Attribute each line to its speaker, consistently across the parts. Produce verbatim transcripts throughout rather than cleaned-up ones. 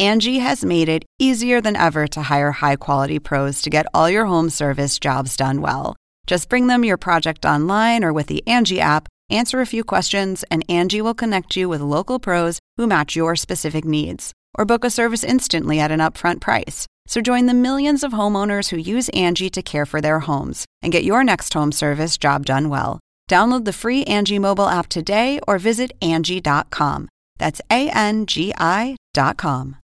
Speaker 1: Angie has made it easier than ever to hire high-quality pros to get all your home service jobs done well. Just bring them your project online or with the Angie app, answer a few questions, and Angie will connect you with local pros who match your specific needs. Or book a service instantly at an upfront price. So join the millions of homeowners who use Angie to care for their homes and get your next home service job done well. Download the free Angie mobile app today or visit Angie dot com. That's A N G I dot com.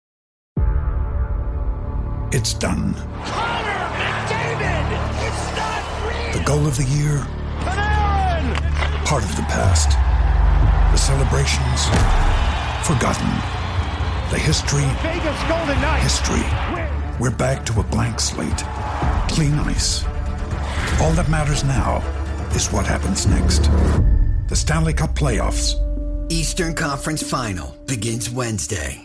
Speaker 2: It's done.
Speaker 3: Connor McDavid! It's not real!
Speaker 2: The goal of the year.
Speaker 3: Panarin!
Speaker 2: Part of the past. The celebrations. Forgotten. The history.
Speaker 3: Vegas Golden Knights!
Speaker 2: History. We're back to a blank slate. Clean ice. All that matters now is what happens next. The Stanley Cup Playoffs.
Speaker 4: Eastern Conference Final begins Wednesday.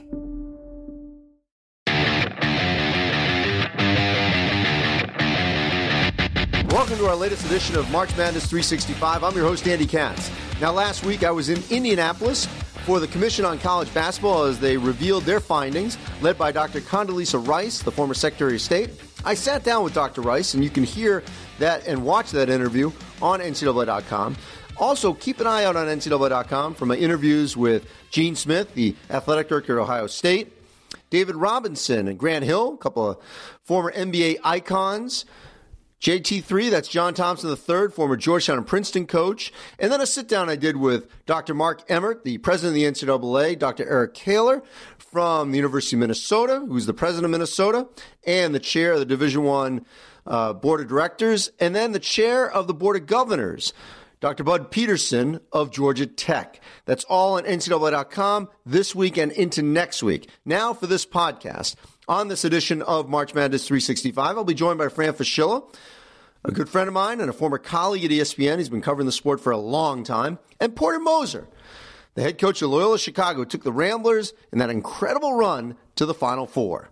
Speaker 5: Welcome to our latest edition of March Madness three sixty-five. I'm your host, Andy Katz. Now, last week I was in Indianapolis for the Commission on College Basketball as they revealed their findings, led by Doctor Condoleezza Rice, the former Secretary of State. I sat down with Doctor Rice, and you can hear that and watch that interview on N C double A dot com. Also, keep an eye out on N C double A dot com for my interviews with Gene Smith, the athletic director at Ohio State, David Robinson and Grant Hill, a couple of former N B A icons, J T three, that's John Thompson the third, former Georgetown and Princeton coach. And then a sit-down I did with Doctor Mark Emmert, the president of the N C double A, Doctor Eric Kaler from the University of Minnesota, who's the president of Minnesota, and the chair of the Division One uh, Board of Directors, and then the chair of the Board of Governors, Doctor Bud Peterson of Georgia Tech. That's all on N C double A dot com this week and into next week. Now for this podcast. On this edition of March Madness three sixty-five, I'll be joined by Fran Fraschilla, a good friend of mine and a former colleague at E S P N. He's been covering the sport for a long time. And Porter Moser, the head coach of Loyola Chicago, took the Ramblers in that incredible run to the Final Four.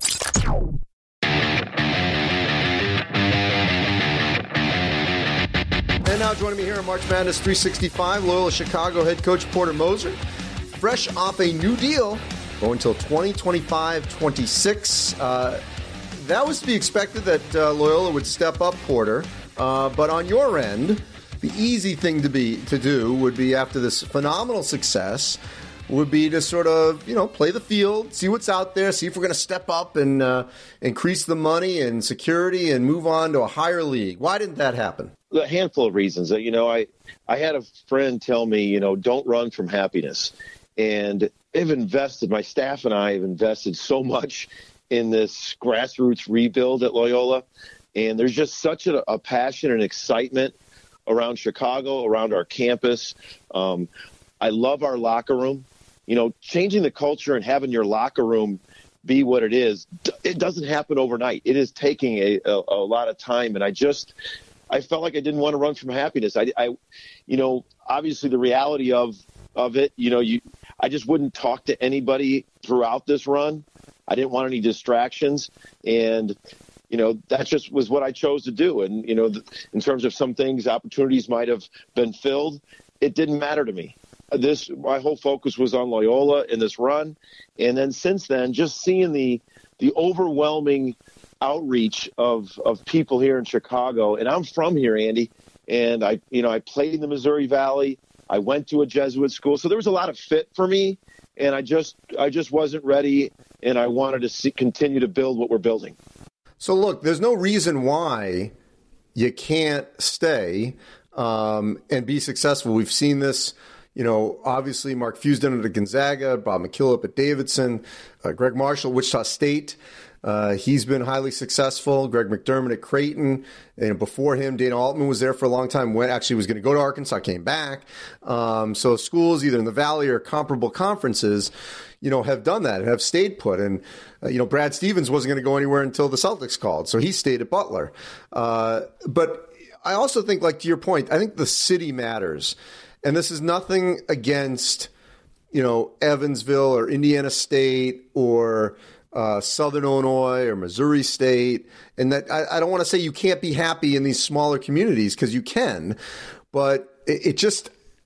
Speaker 5: And now joining me here on March Madness three sixty-five, Loyola Chicago head coach Porter Moser, fresh off a new deal, going until twenty twenty-five twenty-six. Uh, that was to be expected that uh, Loyola would step up, Porter. Uh, but on your end, the easy thing to be to do would be, after this phenomenal success, would be to sort of, you know, play the field, see what's out there, see if we're going to step up and uh, increase the money and security and move on to a higher league. Why didn't that happen?
Speaker 6: A handful of reasons. You know, I, I had a friend tell me, you know, don't run from happiness. And they've invested, my staff and I have invested so much in this grassroots rebuild at Loyola. And there's just such a, a passion and excitement around Chicago, around our campus. Um, I love our locker room. You know, changing the culture and having your locker room be what it is, it doesn't happen overnight. It is taking a, a, a lot of time. And I just, I felt like I didn't want to run from happiness. I, I, you know, obviously the reality of, of it, you know, you, I just wouldn't talk to anybody throughout this run. I didn't want any distractions. And, you know, that just was what I chose to do. And, you know, th- in terms of some things, opportunities might have been filled. It didn't matter to me. This, my whole focus was on Loyola in this run. And then since then, just seeing the, the overwhelming outreach of, of people here in Chicago. And I'm from here, Andy. And I, you know, I played in the Missouri Valley. I went to a Jesuit school. So there was a lot of fit for me. And I just, I just wasn't ready. And I wanted to see, continue to build what we're building.
Speaker 5: So look, there's no reason why you can't stay um, and be successful. We've seen this, you know, obviously Mark Fusden at Gonzaga, Bob McKillop at Davidson, uh, Greg Marshall, Wichita State. Uh, he's been highly successful. Greg McDermott at Creighton. And before him, Dana Altman was there for a long time. Went actually was going to go to Arkansas, came back. Um, so schools either in the Valley or comparable conferences, you know, have done that and have stayed put. And, uh, you know, Brad Stevens wasn't going to go anywhere until the Celtics called. So he stayed at Butler. Uh, but I also think, like, to your point, I think the city matters. And this is nothing against, you know, Evansville or Indiana State or uh, Southern Illinois or Missouri State. And that I, I don't want to say you can't be happy in these smaller communities, because you can. But it, it just,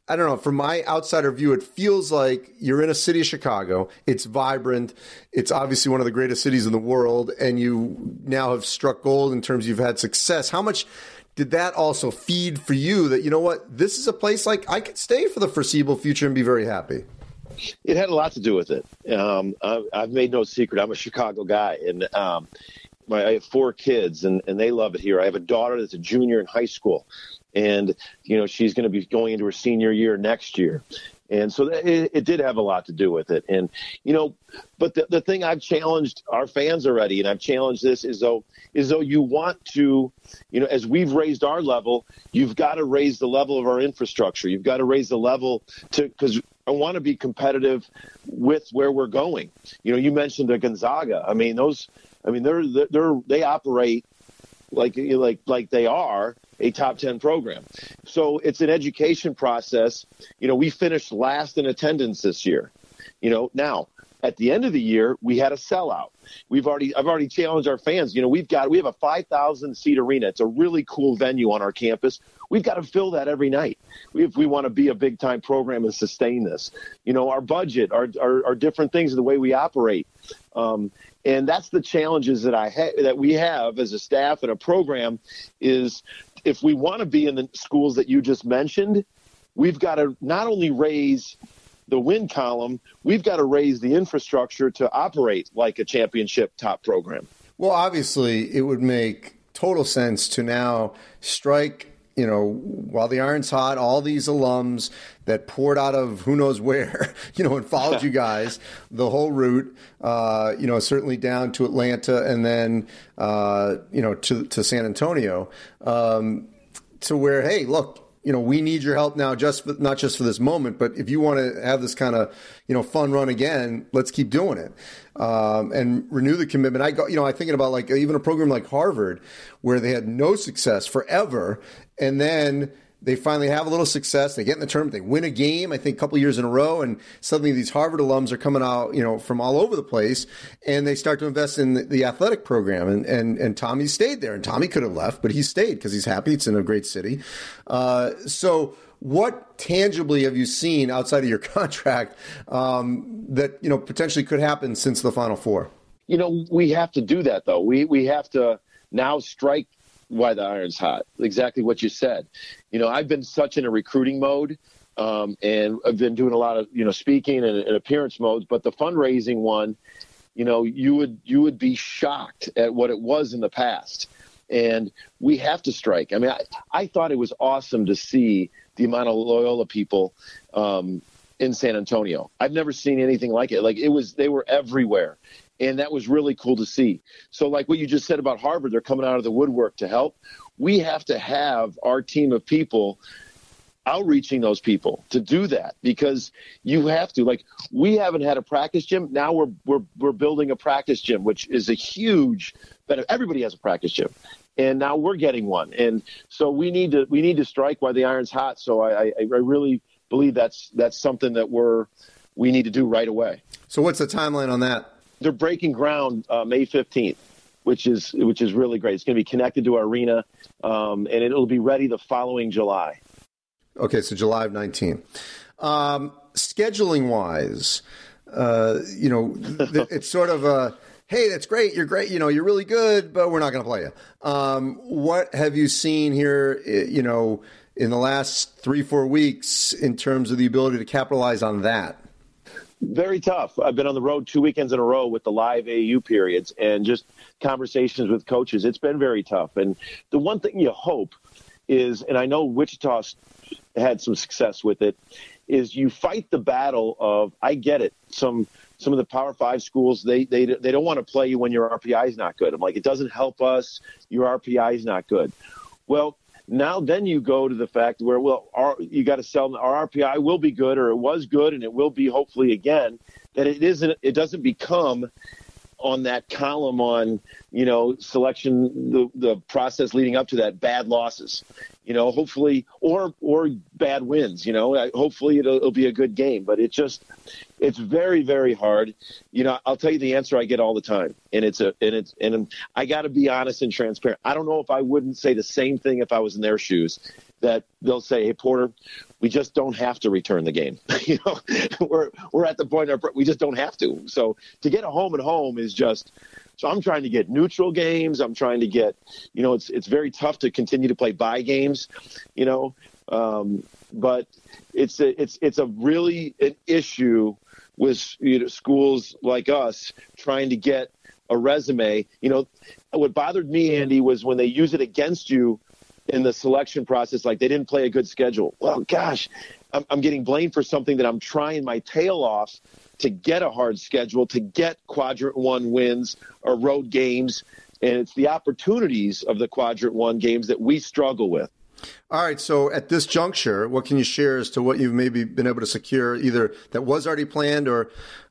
Speaker 5: I don't know, from my outsider view, it feels like you're in a city of Chicago. It's vibrant. It's obviously one of the greatest cities in the world, and you now have struck gold in terms of you've had success. How much did that also feed for you that, you know what, this is a place like I could stay for the foreseeable future and be very happy?
Speaker 6: It had a lot to do with it. Um, I, I've made no secret. I'm a Chicago guy, and um, my, I have four kids, and, and they love it here. I have a daughter that's a junior in high school. And, you know, she's going to be going into her senior year next year. And so that, it, it did have a lot to do with it. And, you know, but the, the thing I've challenged our fans already, and I've challenged this, is though, is though you want to, you know, as we've raised our level, you've got to raise the level of our infrastructure. You've got to raise the level to, because I want to be competitive with where we're going. You know, you mentioned the Gonzaga. I mean, those, I mean, they're, they're, they operate like, like, like they are a top ten program. So it's an education process. You know, we finished last in attendance this year. You know, now at the end of the year, we had a sellout. We've already, I've already challenged our fans. You know, we've got, we have a five thousand seat arena. It's a really cool venue on our campus. We've got to fill that every night we, if we want to be a big time program and sustain this. You know, our budget, our, our, our different things, the way we operate. Um, and that's the challenges that I ha- that we have as a staff and a program is, if we want to be in the schools that you just mentioned, we've got to not only raise the win column, we've got to raise the infrastructure to operate like a championship top program.
Speaker 5: Well, obviously, it would make total sense to now strike, you know, while the iron's hot, all these alums that poured out of who knows where, you know, and followed you guys the whole route, uh, you know, certainly down to Atlanta and then, uh, you know, to, to San Antonio, um, to where, hey, look, you know, we need your help now, just for, not just for this moment, but if you want to have this kind of, you know, fun run again, let's keep doing it, um, and renew the commitment. I go, you know, I'm thinking about like even a program like Harvard, where they had no success forever, and then they finally have a little success. They get in the tournament, they win a game, I think a couple of years in a row, and suddenly these Harvard alums are coming out, you know, from all over the place, and they start to invest in the, the athletic program. And, and, and Tommy stayed there, and Tommy could have left, but he stayed because he's happy. It's in a great city. Uh, so what tangibly have you seen outside of your contract um, that, you know, potentially could happen since the Final Four?
Speaker 6: You know, we have to do that, though. We, we have to now strike why the iron's hot. Exactly what you said. You know, I've been such in a recruiting mode, um, and I've been doing a lot of, you know, speaking and, and appearance modes, but the fundraising one, you know, you would, you would be shocked at what it was in the past. And we have to strike. I mean, I, I thought it was awesome to see the amount of Loyola people, um, in San Antonio. I've never seen anything like it. Like it was, they were everywhere. And that was really cool to see. So like what you just said about Harvard, they're coming out of the woodwork to help. We have to have our team of people outreaching those people to do that, because you have to, like, we haven't had a practice gym. Now we're, we're, we're building a practice gym, which is a huge benefit. Everybody has a practice gym, and now we're getting one. And so we need to, we need to strike while the iron's hot. So I, I, I really believe that's, that's something that we're, we need to do right away.
Speaker 5: So what's the timeline on that?
Speaker 6: They're breaking ground uh, May fifteenth, which is which is really great. It's going to be connected to our arena, um, and it'll be ready the following July.
Speaker 5: Okay, so July of nineteen. Um, scheduling wise, uh, you know, th- it's sort of a, hey, that's great, you're great, you know, you're really good, but we're not going to play you. Um, what have you seen here, you know, in the last three, four weeks in terms of the ability to capitalize on that?
Speaker 6: Very tough. I've been on the road two weekends in a row with the live A U periods and just conversations with coaches. It's been very tough. And the one thing you hope is, and I know Wichita had some success with it, is you fight the battle of, I get it, some some of the Power Five schools, they they they don't want to play you when your R P I is not good. I'm like, it doesn't help us. Your R P I is not good. Well, now then you go to the fact where, well, our, you got to sell, our R P I will be good, or it was good, and it will be hopefully again, that it isn't, it doesn't become on that column on, you know, selection, the, the process leading up to that, bad losses, you know, hopefully, or, or bad wins, you know, hopefully it'll, it'll be a good game, but it just, it's very, very hard. You know, I'll tell you the answer I get all the time, and it's a, and it's, and I got to be honest and transparent. I don't know if I wouldn't say the same thing if I was in their shoes. that they'll say, hey, Porter, we just don't have to return the game. you know, we're we're at the point of we just don't have to. So to get a home and home is just. So I'm trying to get neutral games. I'm trying to get, you know, it's it's very tough to continue to play bye games, you know, um, but it's a, it's it's a really an issue with you know, schools like us trying to get a resume. You know, what bothered me, Andy, was when they use it against you in the selection process, like they didn't play a good schedule. Well, gosh, I'm, I'm getting blamed for something that I'm trying my tail off to get a hard schedule, to get quadrant one wins or road games. And it's the opportunities of the quadrant one games that we struggle with.
Speaker 7: All right. So at this juncture, what can you share as to what you've maybe been able to secure, either that was already planned or,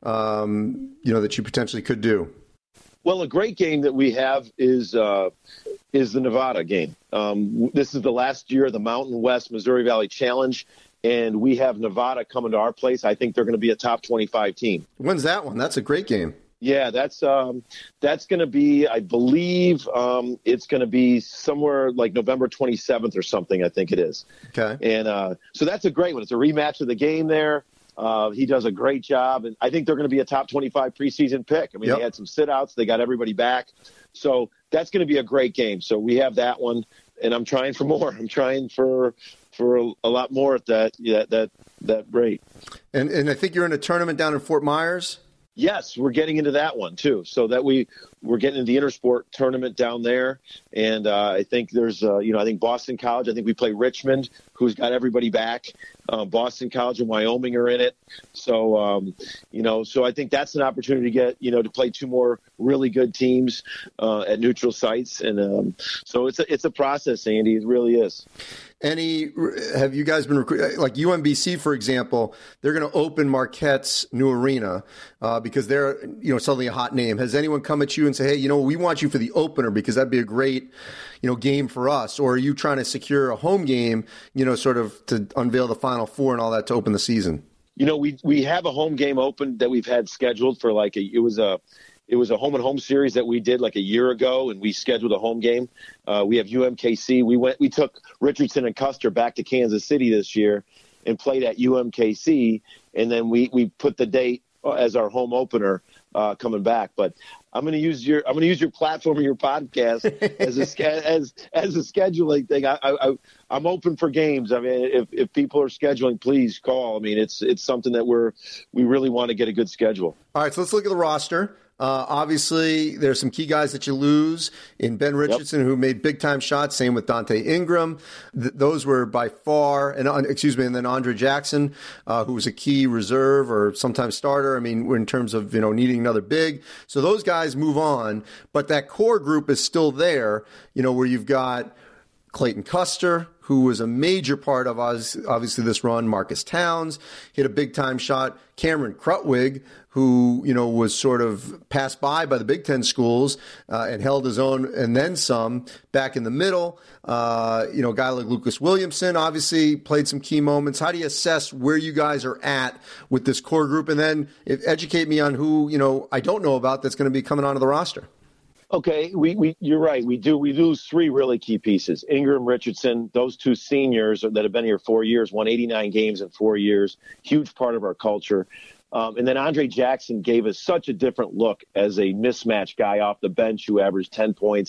Speaker 7: um, you know, that you potentially could do?
Speaker 6: Well, a great game that we have is uh, is the Nevada game. Um, this is the last year of the Mountain West Missouri Valley Challenge. And we have Nevada coming to our place. I think they're going to be a top twenty-five team.
Speaker 7: When's that one? That's a great game.
Speaker 6: Yeah, that's um, that's going to be, I believe, um, it's going to be somewhere like November twenty-seventh or something, I think it is.
Speaker 7: Okay.
Speaker 6: And uh, so that's a great one. It's a rematch of the game there. Uh, he does a great job. And I think they're going to be a top twenty-five preseason pick. I mean, yep. They had some sit-outs. They got everybody back. So that's going to be a great game. So we have that one. And I'm trying for more. I'm trying for for a, a lot more at that yeah, that that rate.
Speaker 7: And and I think you're in a tournament down in Fort Myers.
Speaker 6: Yes, we're getting into that one too. So that we we're getting into the Intersport tournament down there, and uh, I think there's uh, you know I think Boston College. I think we play Richmond, who's got everybody back. Uh, Boston College and Wyoming are in it. So um, you know, so I think that's an opportunity to get you know to play two more really good teams uh, at neutral sites, and um, so it's a it's a process, Andy. It really is.
Speaker 7: Any, have you guys been, like U M B C, for example, they're going to open Marquette's new arena uh, because they're, you know, suddenly a hot name. Has anyone come at you and say, hey, you know, we want you for the opener because that'd be a great, you know, game for us? Or are you trying to secure a home game, you know, sort of to unveil the Final Four and all that to open the season?
Speaker 6: You know, we we have a home game open that we've had scheduled for like a, it was a, It was a home and home series that we did like a year ago, and we scheduled a home game. Uh, we have U M K C. We went, we took Richardson and Custer back to Kansas City this year and played at U M K C, and then we, we put the date as our home opener uh, coming back. But I'm going to use your I'm going to use your platform and your podcast as a as as a scheduling thing. I, I I'm open for games. I mean, if if people are scheduling, please call. I mean, it's it's something that we're we really want to get a good schedule.
Speaker 7: All right, so let's look at the roster. Uh, obviously, there's some key guys that you lose in Ben Richardson, yep. who made big-time shots. Same with Dante Ingram. Th- those were by far, and uh, excuse me, and then Andre Jackson, uh, who was a key reserve or sometimes starter. I mean, in terms of you know needing another big. So those guys move on, but that core group is still there. You know, where you've got Clayton Custer, who was a major part of us, obviously this run. Marcus Towns hit a big-time shot. Cameron Krutwig, who, you know, was sort of passed by by the Big Ten schools uh, and held his own and then some back in the middle. Uh, you know, a guy like Lucas Williamson obviously played some key moments. How do you assess where you guys are at with this core group? And then if, educate me on who, you know, I don't know about that's going to be coming onto the roster.
Speaker 6: Okay, we, we you're right. We do we lose three really key pieces. Ingram, Richardson, those two seniors that have been here four years, won eighty-nine games in four years, huge part of our culture. Um, and then Andre Jackson gave us such a different look as a mismatch guy off the bench who averaged ten points.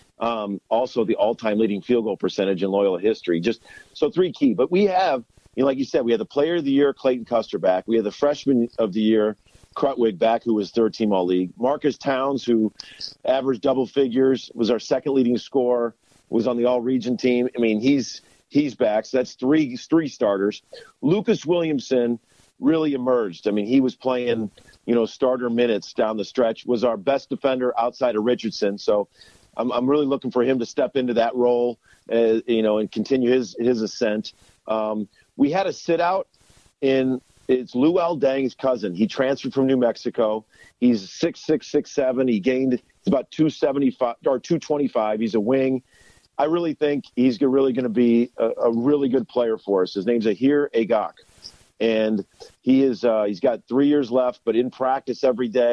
Speaker 6: Um, also the all-time leading field goal percentage in Loyola history. Just so three key. But we have, you know, like you said, we have the player of the year, Clayton Custer, back. We have the freshman of the year, Krutwig, back, who was third team all-league. Marcus Towns, who averaged double figures, was our second leading scorer, was on the all-region team. I mean, he's he's back. So that's three three starters. Lucas Williamson really emerged. I mean, he was playing, you know, starter minutes down the stretch, was our best defender outside of Richardson. So I'm, I'm really looking for him to step into that role, uh, you know, and continue his, his ascent. Um, we had a sit out in, it's Luol Deng's cousin. He transferred from New Mexico. He's six six, six seven. He gained, it's about two seventy-five or two twenty-five. He's a wing. I really think he's really going to be a, a really good player for us. His name's Ahir Agok. And he is, uh, he's got three years left, but in practice every day,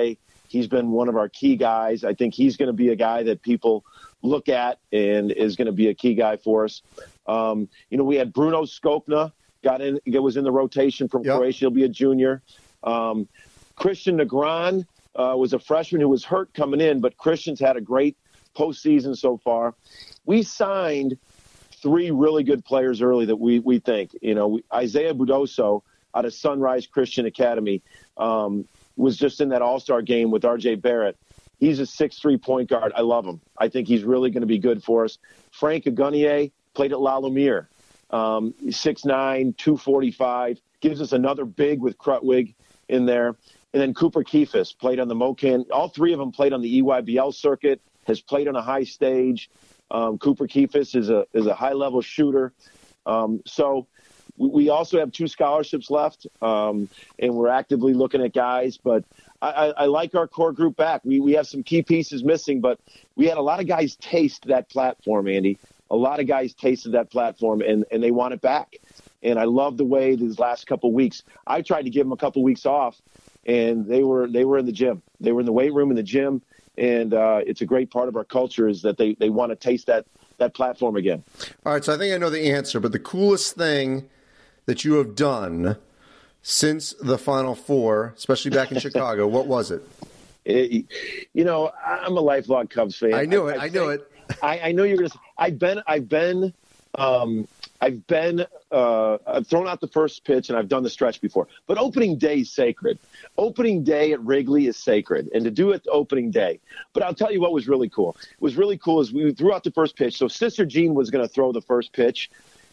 Speaker 6: He's been one of our key guys. I think he's going to be a guy that people look at and is going to be a key guy for us. Um, you know, we had Bruno Skopna, got in, was in the rotation from yep. Croatia. He'll be a junior. Um, Christian Negron uh, was a freshman who was hurt coming in, but Christian's had a great postseason so far. We signed three really good players early that we we think. You know, we, Isaiah Budoso out of Sunrise Christian Academy um, was just in that All-Star game with R J Barrett. He's a six three point guard. I love him. I think he's really going to be good for us. Frank Agunier played at La Lumiere. Um, six nine, two forty-five. Gives us another big with Krutwig in there. And then Cooper Keefus played on the MoCan. All three of them played on the E Y B L circuit, has played on a high stage. Um, Cooper Keefus is a is a high-level shooter. Um, so we, we also have two scholarships left, um, and we're actively looking at guys. But I, I, I like our core group back. We we have some key pieces missing, but we had a lot of guys taste that platform, Andy. A lot of guys tasted that platform, and, and they want it back. And I love the way these last couple weeks. I tried to give them a couple weeks off, and they were they were in the gym. They were in the weight room in the gym. And uh, it's a great part of our culture is that they, they want to taste that, that platform again.
Speaker 7: All right, so I think I know the answer, but the coolest thing that you have done since the Final Four, especially back in Chicago, what was it?
Speaker 6: it? You know, I'm a lifelong Cubs fan.
Speaker 7: I knew
Speaker 6: I,
Speaker 7: it.
Speaker 6: I,
Speaker 7: I knew it.
Speaker 6: I, I know you're going to. I've been. I've been. Um, I've been. Uh, I've thrown out the first pitch, and I've done the stretch before. But opening day is sacred. Opening day at Wrigley is sacred, and to do it opening day. But I'll tell you what was really cool. It was really cool is we threw out the first pitch. So Sister Jean was going to throw the first pitch,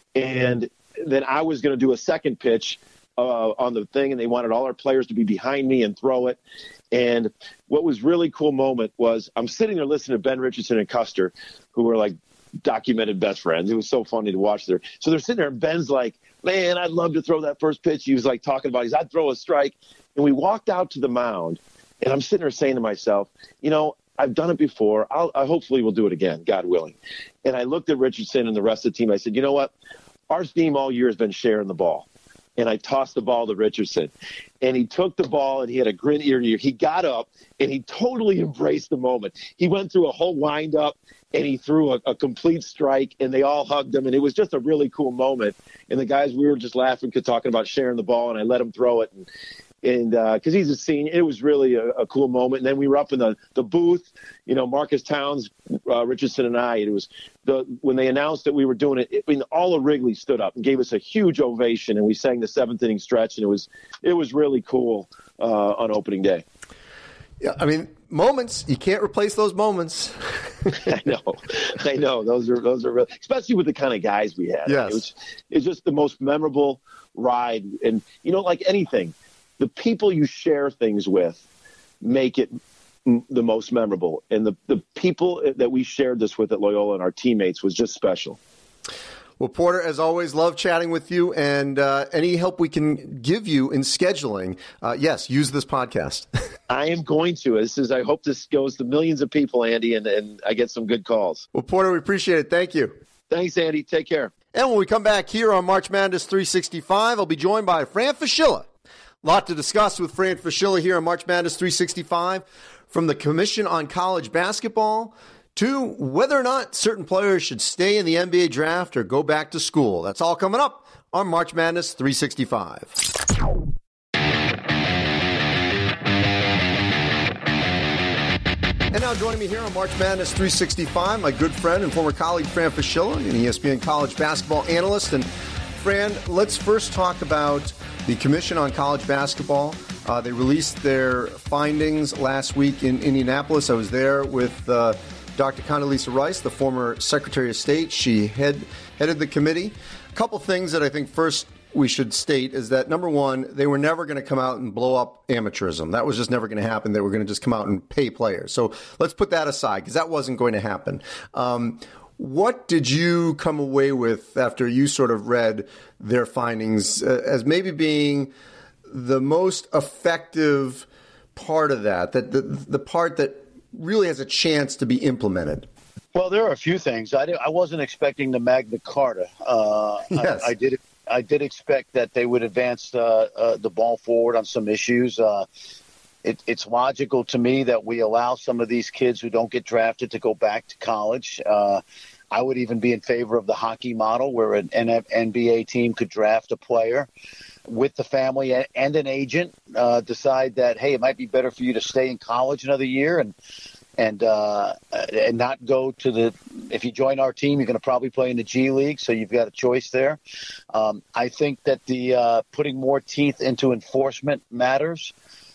Speaker 6: and then I was going to do a second pitch uh, on the thing, and they wanted all our players to be behind me and throw it. And what was really cool moment was I'm sitting there listening to Ben Richardson and Custer, who were like documented best friends. It was so funny to watch there. So they're sitting there, and Ben's like, man, I'd love to throw that first pitch. He was like talking about, he's, I'd throw a strike. And we walked out to the mound, and I'm sitting there saying to myself, you know, I've done it before. I'll, I hopefully we'll do it again, God willing. And I looked at Richardson and the rest of the team. I said, you know what? Our theme all year has been sharing the ball. And I tossed the ball to Richardson. And he took the ball, and he had a grin ear to ear. He got up, and he totally embraced the moment. He went through a whole wind-up, and he threw a, a complete strike, and they all hugged him. And it was just a really cool moment. And the guys, we were just laughing, talking about sharing the ball, and I let him throw it. And And because uh, he's a senior, it was really a, a cool moment. And then we were up in the, the booth, you know, Marcus Towns, uh, Richardson, and I. It was the when they announced that we were doing it. I mean, all of Wrigley stood up and gave us a huge ovation, and we sang the seventh inning stretch, and it was it was really cool uh, on opening day.
Speaker 7: Yeah, I mean, moments you can't replace those moments.
Speaker 6: I know, I know. Those are those are real, especially with the kind of guys we had.
Speaker 7: Yes,
Speaker 6: it was it's just the most memorable ride, and you know, like anything. The people you share things with make it m- the most memorable. And the, the people that we shared this with at Loyola and our teammates was just special.
Speaker 7: Well, Porter, as always, love chatting with you. And uh, any help we can give you in scheduling, uh, yes, use this podcast.
Speaker 6: I am going to. This is, I hope this goes to millions of people, Andy, and, and I get some good calls.
Speaker 7: Well, Porter, we appreciate it. Thank you.
Speaker 6: Thanks, Andy. Take care.
Speaker 7: And when we come back here on March Madness three sixty-five, I'll be joined by Fran Fraschilla. A lot to discuss with Fran Fraschilla here on March Madness three sixty-five, from the Commission on College Basketball to whether or not certain players should stay in the N B A draft or go back to school. That's all coming up on March Madness three sixty-five. And now joining me here on March Madness three sixty-five, my good friend and former colleague Fran Fraschilla, an E S P N college basketball analyst. And Fran, let's first talk about the Commission on College Basketball. Uh, they released their findings last week in Indianapolis. I was there with uh, Doctor Condoleezza Rice, the former Secretary of State. She head, headed the committee. A couple things that I think first we should state is that, number one, they were never going to come out and blow up amateurism. That was just never going to happen. They were going to just come out and pay players. So let's put that aside because that wasn't going to happen. Um, What did you come away with after you sort of read their findings uh, as maybe being the most effective part of that, that the, the part that really has a chance to be implemented?
Speaker 8: Well, there are a few things. I, did, I wasn't expecting the Magna Carta. Uh,
Speaker 7: yes.
Speaker 8: I, I did I did expect that they would advance uh, uh, the ball forward on some issues. Uh, it, it's logical to me that we allow some of these kids who don't get drafted to go back to college. Uh, I would even be in favor of the hockey model where an N B A team could draft a player with the family and an agent, uh, decide that, hey, it might be better for you to stay in college another year and and uh, and not go to the – if you join our team, you're going to probably play in the G League, so you've got a choice there. Um, I think that the uh, putting more teeth into enforcement matters,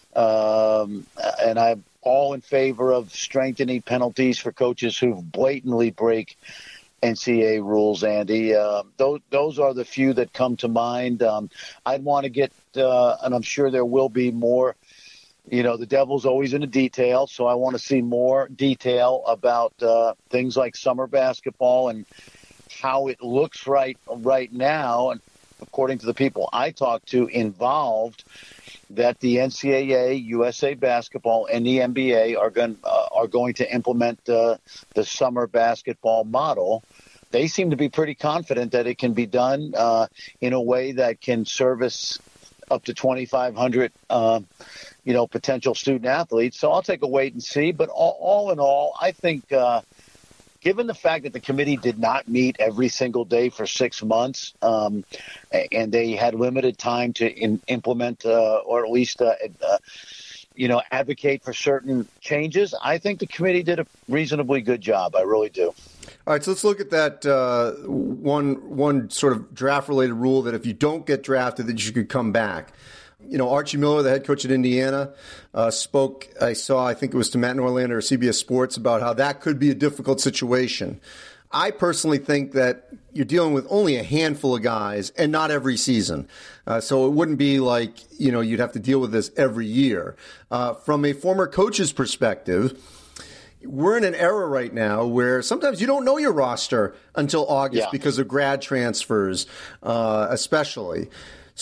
Speaker 8: um, and I'm all in favor of strengthening penalties for coaches who blatantly break N C A A rules, Andy. Uh, those, those are the few that come to mind. Um, I'd want to get uh, – and I'm sure there will be more – you know, the devil's always in the detail, so I want to see more detail about uh, things like summer basketball and how it looks right right now. And according to the people I talked to involved, that the N C A A, U S A Basketball, and the N B A are going uh, are going to implement uh, the summer basketball model. They seem to be pretty confident that it can be done uh, in a way that can service up to twenty-five hundred uh, you know, potential student athletes. So I'll take a wait and see. But all, all in all, I think uh, given the fact that the committee did not meet every single day for six months um, and they had limited time to in, implement uh, or at least, uh, uh, you know, advocate for certain changes, I think the committee did a reasonably good job. I really do.
Speaker 7: All right, so let's look at that uh, one one sort of draft-related rule that if you don't get drafted, that you could come back. You know, Archie Miller, the head coach at Indiana, uh, spoke, I saw, I think it was to Matt Norlander or C B S Sports, about how that could be a difficult situation. I personally think that you're dealing with only a handful of guys and not every season. Uh, so it wouldn't be like, you know, you'd have to deal with this every year. Uh, from a former coach's perspective, we're in an era right now where sometimes you don't know your roster until August yeah. because of grad transfers, uh, especially.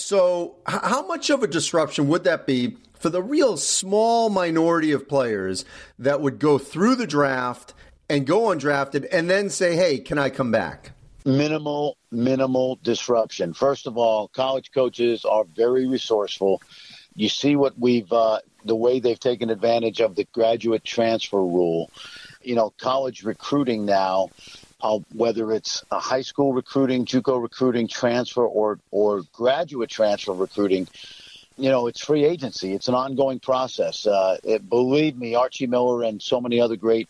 Speaker 7: So h- how much of a disruption would that be for the real small minority of players that would go through the draft and go undrafted and then say, hey, can I come back?
Speaker 8: Minimal, minimal disruption. First of all, college coaches are very resourceful. You see what we've uh, the way they've taken advantage of the graduate transfer rule. You know, college recruiting now, uh, whether it's a high school recruiting, JUCO recruiting, transfer, or or graduate transfer recruiting, you know, it's free agency. It's an ongoing process. Uh, it, believe me, Archie Miller and so many other great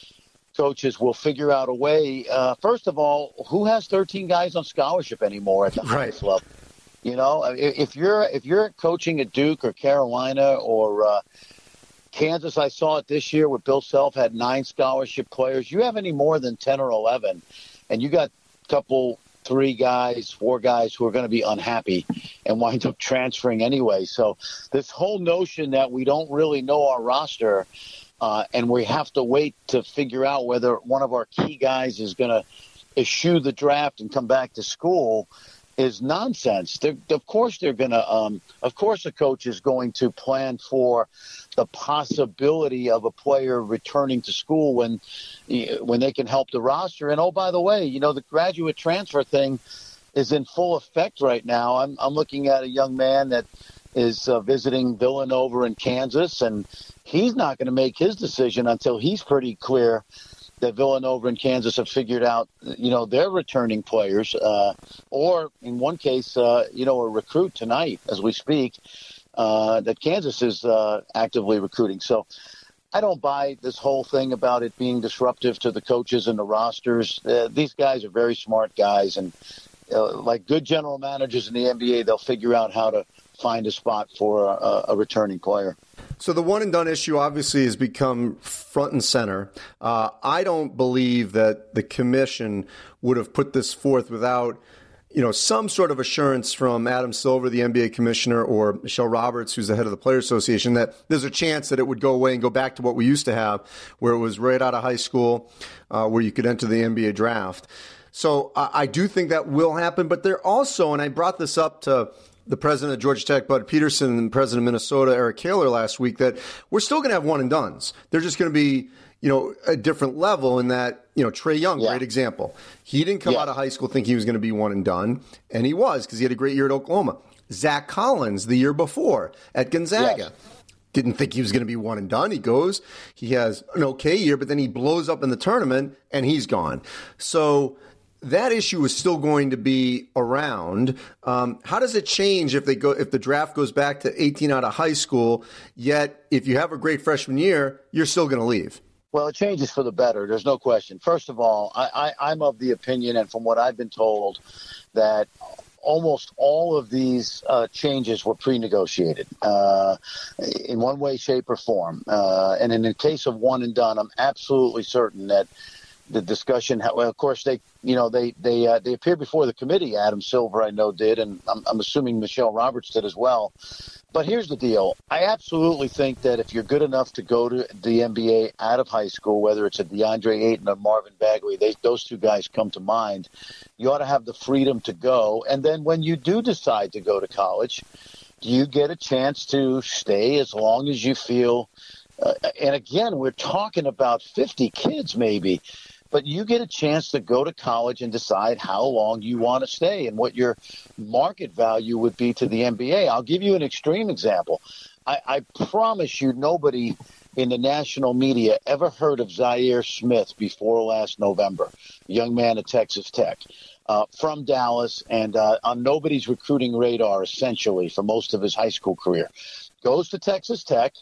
Speaker 8: coaches will figure out a way. Uh, first of all, who has thirteen guys on scholarship anymore at the
Speaker 7: right.
Speaker 8: highest level? You know, if you're if you're coaching at Duke or Carolina or uh, Kansas, I saw it this year with Bill Self had nine scholarship players. You have any more than ten or eleven, and you got a couple, three guys, four guys who are going to be unhappy and wind up transferring anyway. So this whole notion that we don't really know our roster uh, and we have to wait to figure out whether one of our key guys is going to eschew the draft and come back to school is nonsense. They're, of course, they're going to. Um, of course, a coach is going to plan for the possibility of a player returning to school when when they can help the roster. And oh, by the way, you know the graduate transfer thing is in full effect right now. I'm I'm looking at a young man that is uh, visiting Villanova in Kansas, and he's not going to make his decision until he's pretty clear that Villanova and Kansas have figured out, you know, their returning players, uh, or in one case, uh, you know, a recruit tonight as we speak, uh, that Kansas is uh, actively recruiting. So I don't buy this whole thing about it being disruptive to the coaches and the rosters. Uh, these guys are very smart guys, and uh, like good general managers in the N B A, they'll figure out how to find a spot for a, a returning player.
Speaker 7: So the one and done issue obviously has become front and center. Uh, I don't believe that the commission would have put this forth without, you know, some sort of assurance from Adam Silver, the N B A commissioner, or Michelle Roberts, who's the head of the Players Association, that there's a chance that it would go away and go back to what we used to have, where it was right out of high school, uh, where you could enter the N B A draft. So I, I do think that will happen. But there also, and I brought this up to the president of Georgia Tech, Bud Peterson, and the president of Minnesota, Eric Kaler, last week, that we're still going to have one and dones. They're just going to be, you know, a different level in that, you know, Trae Young, yeah. great example. He didn't come yeah. out of high school thinking he was going to be one and done, and he was because he had a great year at Oklahoma. Zach Collins the year before at Gonzaga.
Speaker 8: Yes.
Speaker 7: didn't think he was going to be one and done. He goes, he has an okay year, but then he blows up in the tournament and he's gone. So that issue is still going to be around. Um, how does it change if they go if the draft goes back to eighteen out of high school, yet if you have a great freshman year, you're still going to leave?
Speaker 8: Well, it changes for the better. There's no question. First of all, I, I, I'm of the opinion, and from what I've been told, that almost all of these uh, changes were pre-negotiated uh, in one way, shape, or form. Uh, and in the case of one and done, I'm absolutely certain that the discussion, well, of course, they, you know, they they uh, they appeared before the committee. Adam Silver, I know, did, and I'm, I'm assuming Michelle Roberts did as well. But here's the deal. I absolutely think that if you're good enough to go to the N B A out of high school, whether it's a DeAndre Ayton or Marvin Bagley, they, those two guys come to mind, you ought to have the freedom to go. And then when you do decide to go to college, you get a chance to stay as long as you feel. Uh, and again, we're talking about fifty kids maybe. But you get a chance to go to college and decide how long you want to stay and what your market value would be to the N B A. I'll give you an extreme example. I, I promise you nobody in the national media ever heard of Zaire Smith before last November, a young man at Texas Tech. Uh, from Dallas and uh, on nobody's recruiting radar, essentially, for most of his high school career. Goes to Texas Tech,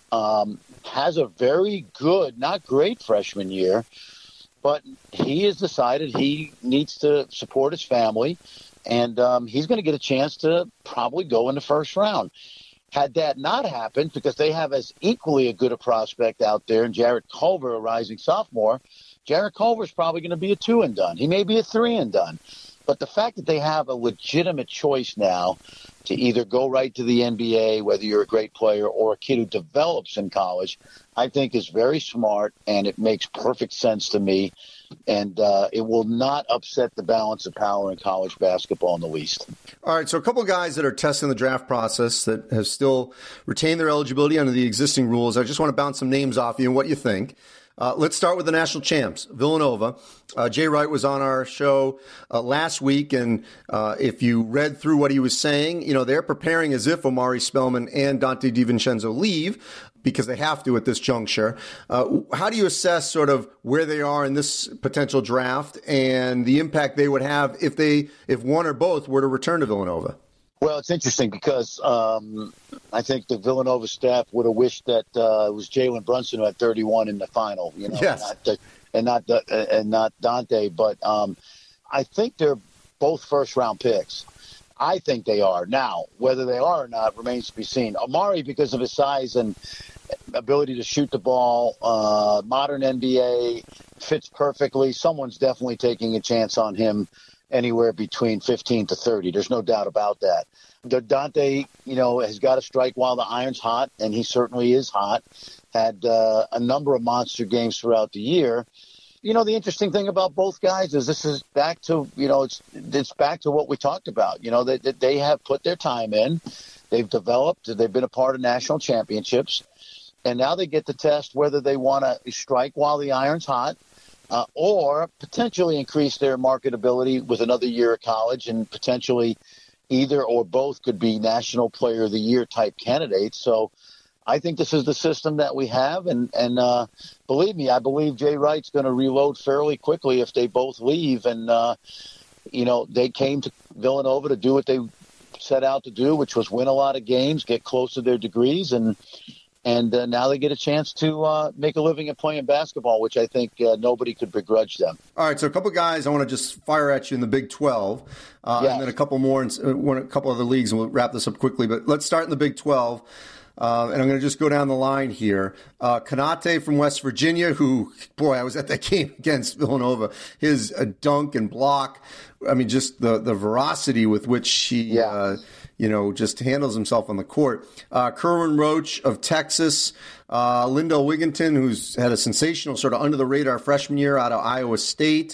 Speaker 8: um, has a very good, not great freshman year, but he has decided he needs to support his family, and um, he's going to get a chance to probably go in the first round. Had that not happened, because they have as equally a good a prospect out there in Jarrett Culver, a rising sophomore, Jarrett Culver is probably going to be a two and done. He may be a three and done. But the fact that they have a legitimate choice now to either go right to the N B A, whether you're a great player or a kid who develops in college, I think is very smart, and it makes perfect sense to me. And uh, it will not upset the balance of power in college basketball in the least.
Speaker 7: All right, so a couple of guys that are testing the draft process that have still retained their eligibility under the existing rules. I just want to bounce some names off you and what you think. Uh, let's start with the national champs, Villanova. Uh, Jay Wright was on our show uh, last week, and uh, if you read through what he was saying, you know, they're preparing as if Omari Spellman and Dante DiVincenzo leave, because they have to at this juncture. Uh, how do you assess sort of where they are in this potential draft and the impact they would have if they, if one or both were to return to Villanova?
Speaker 8: Well, it's interesting because um, I think the Villanova staff would have wished that uh, it was Jalen Brunson who had thirty-one in the final, you know,
Speaker 7: yes.
Speaker 8: not the, and not the, and not Dante. But um, I think they're both first-round picks. I think they are. Now, whether they are or not remains to be seen. Omari, because of his size and ability to shoot the ball, uh, modern N B A, fits perfectly. Someone's definitely taking a chance on him anywhere between fifteen to thirty. There's no doubt about that. Dante, you know, has got to strike while the iron's hot, and he certainly is hot. Had uh, a number of monster games throughout the year. You know, the interesting thing about both guys is this is back to, you know, it's it's back to what we talked about. You know, that they, they have put their time in. They've developed. They've been a part of national championships. And now they get to test whether they want to strike while the iron's hot uh, or potentially increase their marketability with another year of college, and potentially either or both could be National Player of the Year type candidates. So I think this is the system that we have. And, and uh, believe me, I believe Jay Wright's going to reload fairly quickly if they both leave. And, uh, you know, they came to Villanova to do what they set out to do, which was win a lot of games, get close to their degrees, and And uh, now they get a chance to uh, make a living at playing basketball, which I think uh, nobody could begrudge them. All
Speaker 7: right, so a couple guys I want to just fire at you in the Big twelve, uh, yes. and then a couple more in uh, one, a couple other leagues, and we'll wrap this up quickly. But let's start in the Big twelve, uh, and I'm going to just go down the line here. Uh, Konate from West Virginia, who, boy, I was at that game against Villanova. His uh, dunk and block, I mean, just the, the veracity with which he yeah. uh, – you know, just handles himself on the court. Uh, Kerwin Roach of Texas, uh, Lindell Wigginton, who's had a sensational sort of under-the-radar freshman year out of Iowa State.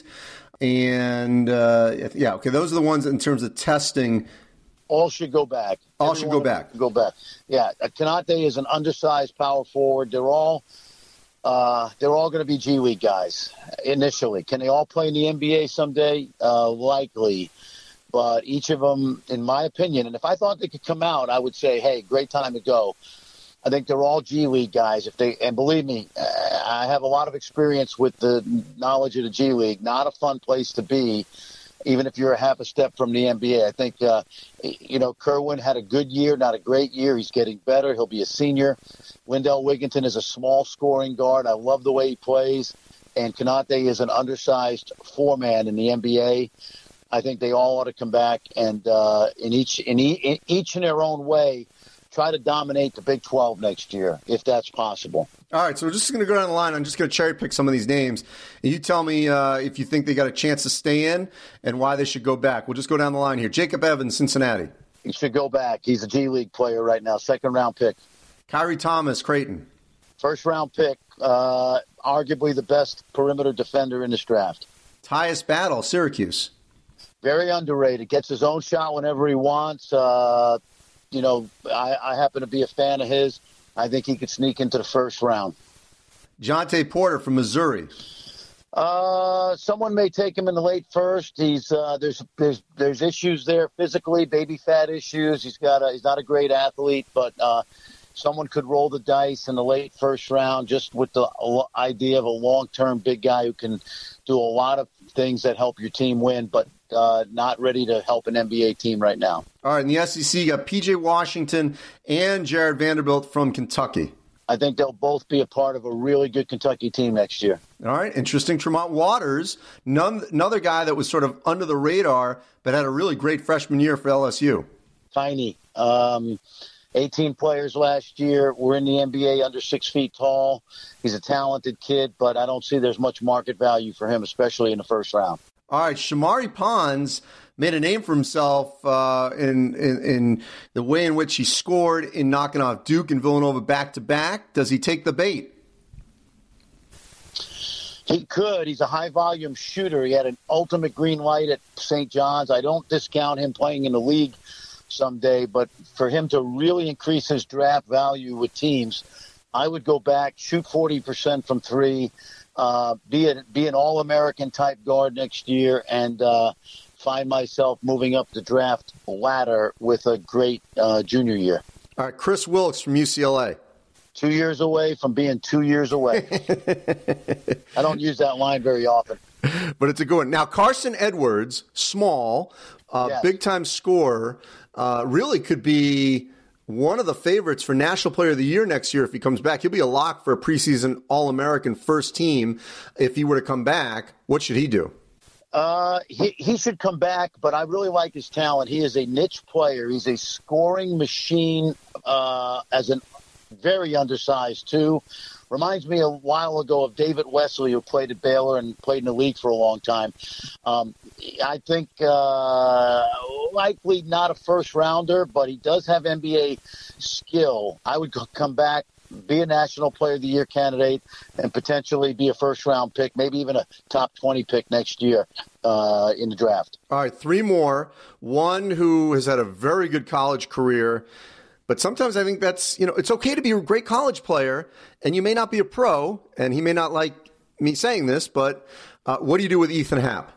Speaker 7: And, uh, yeah, okay, those are the ones in terms of testing.
Speaker 8: All should go back.
Speaker 7: All
Speaker 8: Every
Speaker 7: should go back.
Speaker 8: Go back. Yeah, Konate is an undersized power forward. They're all uh, they're all going to be G League guys initially. Can they all play in the N B A someday? Uh, likely. But each of them, in my opinion, and if I thought they could come out, I would say, hey, great time to go. I think they're all G League guys. If they and believe me, I have a lot of experience with the knowledge of the G League. Not a fun place to be, even if you're a half a step from the N B A. I think, uh, you know, Kerwin had a good year, not a great year. He's getting better. He'll be a senior. Wendell Wigginton is a small scoring guard. I love the way he plays. And Konate is an undersized four-man in the N B A. I think they all ought to come back and uh, in each in, e- in each in their own way try to dominate the Big twelve next year, if that's possible.
Speaker 7: All right, so we're just going to go down the line. I'm just going to cherry pick some of these names. And you tell me uh, if you think they got a chance to stay in and why they should go back. We'll just go down the line here. Jacob Evans, Cincinnati.
Speaker 8: He should go back. He's a G League player right now, second-round pick.
Speaker 7: Kyrie Thomas, Creighton.
Speaker 8: First-round pick, uh, arguably the best perimeter defender in this draft.
Speaker 7: Tyus Battle, Syracuse.
Speaker 8: Very underrated. Gets his own shot whenever he wants. Uh, you know, I, I happen to be a fan of his. I think he could sneak into the first round.
Speaker 7: Jonte Porter from Missouri.
Speaker 8: Uh, someone may take him in the late first. He's uh, there's there's there's issues there physically, baby fat issues. He's got a, he's not a great athlete, but uh, someone could roll the dice in the late first round just with the idea of a long-term big guy who can do a lot of things that help your team win, but uh, not ready to help an N B A team right now.
Speaker 7: All right, in the S E C, you got P J Washington and Jared Vanderbilt from Kentucky.
Speaker 8: I think they'll both be a part of a really good Kentucky team next year.
Speaker 7: All right, interesting. Tremont Waters, none, another guy that was sort of under the radar, but had a really great freshman year for L S U.
Speaker 8: Tiny. Um, eighteen players last year. We're in the N B A under six feet tall. He's a talented kid, but I don't see there's much market value for him, especially in the first round.
Speaker 7: All right, Shamari Pons made a name for himself uh, in, in in the way in which he scored in knocking off Duke and Villanova back-to-back. Does he take the bait?
Speaker 8: He could. He's a high-volume shooter. He had an ultimate green light at Saint John's. I don't discount him playing in the league someday, but for him to really increase his draft value with teams, I would go back, shoot forty percent from three, uh, be, a, be an All-American type guard next year, and uh, find myself moving up the draft ladder with a great uh, junior year.
Speaker 7: All right, Chris Wilkes from U C L A.
Speaker 8: Two years away from being two years away. I don't use that line very often.
Speaker 7: But it's a good one. Now, Carson Edwards, small, uh,
Speaker 8: yes.
Speaker 7: big-time scorer, uh, really could be one of the favorites for National Player of the Year next year if he comes back. He'll be a lock for a preseason All-American first team if he were to come back. What should he do?
Speaker 8: Uh, he, he should come back, but I really like his talent. He is a niche player. He's a scoring machine uh, as an very undersized, too. Reminds me a while ago of David Wesley, who played at Baylor and played in the league for a long time. Um, I think uh, likely not a first-rounder, but he does have N B A skill. I would come back, be a National Player of the Year candidate, and potentially be a first-round pick, maybe even a top twenty pick next year uh, in the draft.
Speaker 7: All right, three more. One who has had a very good college career, but sometimes I think that's, you know, it's okay to be a great college player, and you may not be a pro, and he may not like me saying this, but uh, what do you do with Ethan Happ?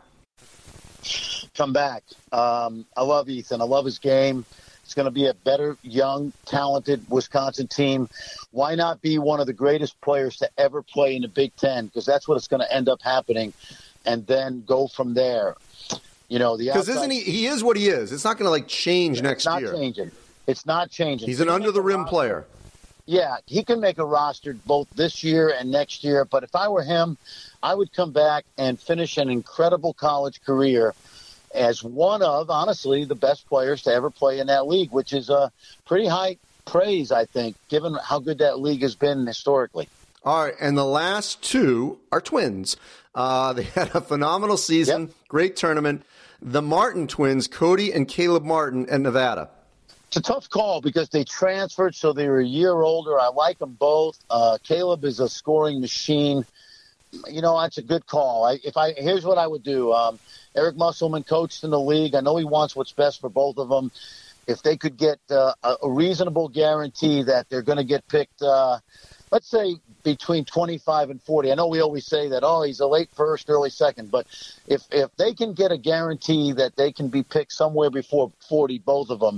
Speaker 8: Come back. Um, I love Ethan. I love his game. It's going to be a better, young, talented Wisconsin team. Why not be one of the greatest players to ever play in the Big Ten? Because that's what it's going to end up happening, and then go from there. You know, the
Speaker 7: because isn't he? He is what he is. It's not going to like change next
Speaker 8: not
Speaker 7: year.
Speaker 8: Changing. It's not changing.
Speaker 7: He's an under the rim player.
Speaker 8: Yeah, he can make a roster both this year and next year. But if I were him, I would come back and finish an incredible college career as one of, honestly, the best players to ever play in that league, which is a pretty high praise, I think, given how good that league has been historically.
Speaker 7: All right, and the last two are twins. Uh, they had a phenomenal season,
Speaker 8: yep.
Speaker 7: Great tournament. The Martin twins, Cody and Caleb Martin at Nevada.
Speaker 8: It's a tough call because they transferred, so they were a year older. I like them both. Uh, Caleb is a scoring machine. You know, that's a good call. I, if I here's what I would do. Um, Eric Musselman coached in the league. I know he wants what's best for both of them. If they could get uh, a reasonable guarantee that they're going to get picked, uh, let's say between twenty-five and forty. I know we always say that, oh, he's a late first, early second. But if if they can get a guarantee that they can be picked somewhere before forty, both of them,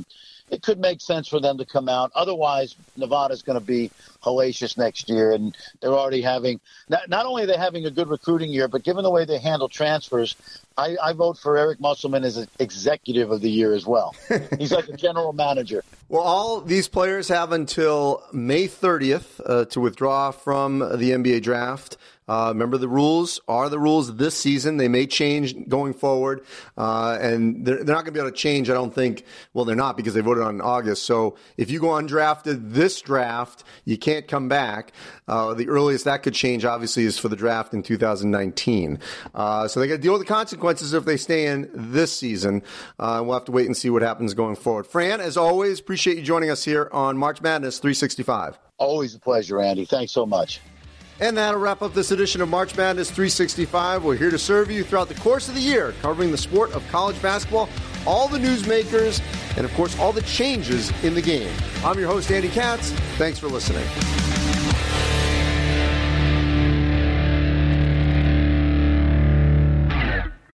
Speaker 8: it could make sense for them to come out. Otherwise, Nevada's going to be hellacious next year, and they're already having not, not only are they having a good recruiting year, but given the way they handle transfers, I, I vote for Eric Musselman as an executive of the year as well. He's like a general manager.
Speaker 7: Well, all these players have until May thirtieth uh, to withdraw from the N B A draft. Uh, remember, the rules are the rules this season. They may change going forward, uh, and they're, they're not going to be able to change, I don't think. Well, they're not, because they voted on in August. So if you go undrafted this draft, you can't come back. Uh, the earliest that could change, obviously, is for the draft in two thousand nineteen. Uh, so they got to deal with the consequences if they stay in this season. Uh, we'll have to wait and see what happens going forward. Fran, as always, appreciate you joining us here on March Madness three sixty-five.
Speaker 8: Always a pleasure, Andy. Thanks so much.
Speaker 7: And that'll wrap up this edition of March Madness three sixty-five. We're here to serve you throughout the course of the year, covering the sport of college basketball, all the newsmakers, and, of course, all the changes in the game. I'm your host, Andy Katz. Thanks for listening.